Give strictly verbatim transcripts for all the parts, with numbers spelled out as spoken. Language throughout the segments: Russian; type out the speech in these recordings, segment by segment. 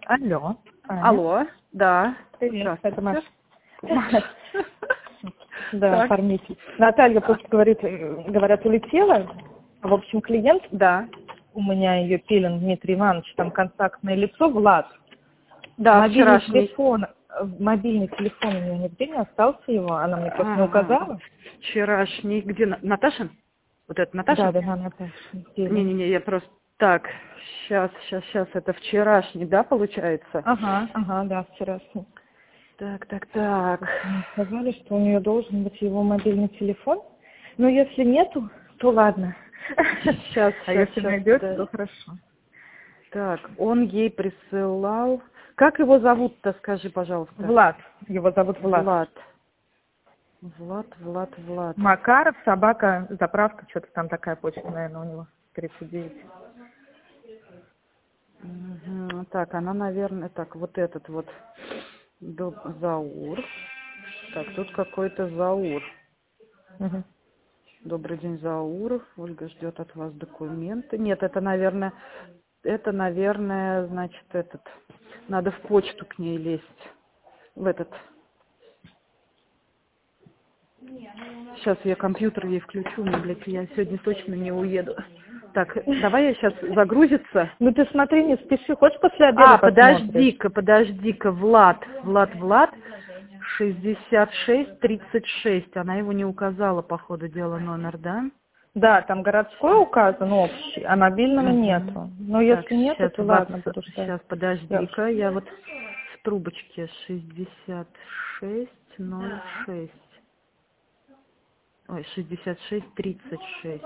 Алло, Аня. Алло, да. Привет, это Маша. Маша. Да, Так. оформитель. Наталья просто говорит, э, говорят, улетела. В общем, клиент, Да. у меня ее Пилин Дмитрий Иванович, там контактное лицо, Влад. Да, Мобильный вчерашний. телефон, э, мобильный телефон у нее нигде не остался его, она мне просто не Ага. указала. Вчерашний. Где На- Наташа? Вот это Да, Наташа? да, да, Наташа. Пилин. Не-не-не, я просто... Так, сейчас, сейчас, сейчас. Это вчерашний, да, получается? Ага, ага, да, вчерашний. Так, так, так. Мне сказали, что у нее должен быть его мобильный телефон. Но если нету, то ладно. Сейчас, А сейчас, если сейчас. найдется, то хорошо. Так, он ей присылал... Как его зовут-то, скажи, пожалуйста? Влад. Его зовут Влад. Влад. Влад, Влад, Влад. Макаров, собака, заправка, что-то там такая почта, наверное, у него. тридцать девять. Мгм. Так, она, наверное, так, вот этот вот Доб- Заур. Так, тут какой-то Заур. Мгм. Добрый день, Заур. Ольга ждет от вас документы. Нет, это, наверное, это, наверное, значит, этот. Надо в почту к ней лезть. В этот. Сейчас я компьютер ей включу, но, блядь, я сегодня точно не уеду. Так, давай я сейчас загрузится. Ну ты смотри, не спеши. Хочешь после обеда А, посмотришь? подожди-ка, подожди-ка, Влад, Влад, Влад, шестьдесят шесть тридцать шесть. Она его не указала, по ходу дела, номер, да? Да, там городской указан общий, а мобильного Мгм. нету. Но Так, если нету, сейчас, то ладно, буду ждать. сейчас, подожди-ка, я вот в трубочке шестьдесят шесть ноль шесть. Ой, шестьдесят шесть тридцать шесть.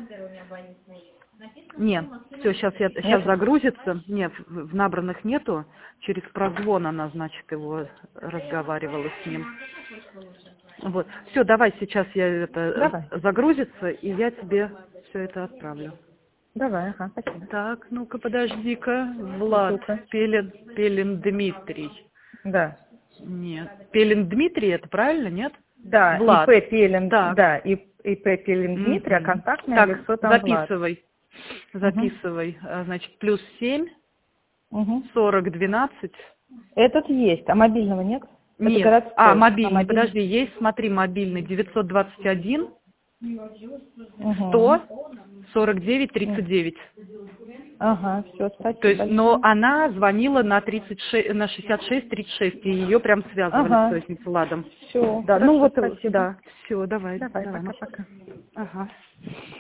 Нет, все, сейчас я сейчас Нет? загрузится. Нет, в в набранных нету. Через прозвон она, значит, его разговаривала с ним. Вот. Все, давай сейчас я это Давай. э, загрузится, и я тебе все это отправлю. Давай, ага, спасибо. Так, ну-ка, подожди-ка. Влад, Сука. Пелин, Пелин Дмитрий. Да. Нет. Пелин Дмитрий, это правильно, нет? Да, Влад. ИП Пелин, Так. да, и ИП Пелин Дмитрий, а Мгм. контактное Так, лицо там Влад. записывай. Мгм. Записывай. А, Значит, плюс семь, Мгм. сорок, двенадцать. Этот есть, а мобильного нет? Это Нет. городской. А, А мобильный. мобильный? Подожди, есть, смотри, мобильный. девятьсот двадцать один, Угу. сто, сорок девять, тридцать девять. Ага, все, спасибо То есть, большое. но она звонила на тридцать шесть, на шестьдесят шесть тридцать шесть, и ее прям связывали Ага, с этим Владом. все, Да, хорошо, ну вот, спасибо. да, все, давай. Давай, Давай, Маш. пока-пока. Ага.